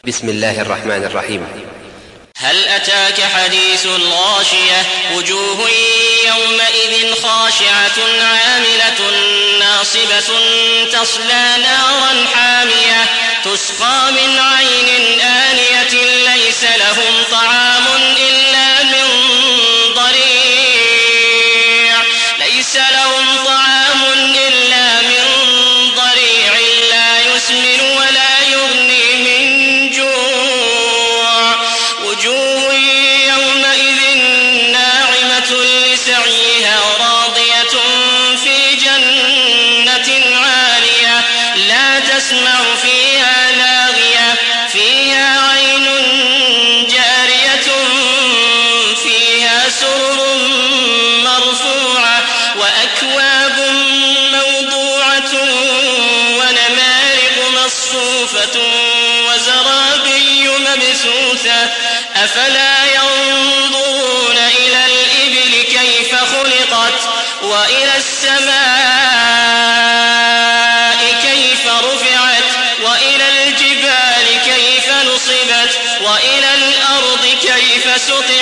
بسم الله الرحمن الرحيم. هل أتاك حديث الغاشية وجوه يومئذ خاشعة عاملة ناصبة تصلى نارا حامية تسقى من عين آنية ليس لهم طعام إلا من ضريع لا يسمن ولا يغني من جوع وجوه يومئذ ناعمة لسعيها راضية في جنة عالية لا تسمع فيها لاغية فيها عين جارية فيها سرر مرفوعة وأكواب موضوعة ونمارق مصفوفة وزرابي مبثوثة أفلا ينظرون إلى الإبل كيف خلقت وإلى السماء كيف رفعت وإلى الجبال كيف نصبت وإلى الأرض كيف سطحت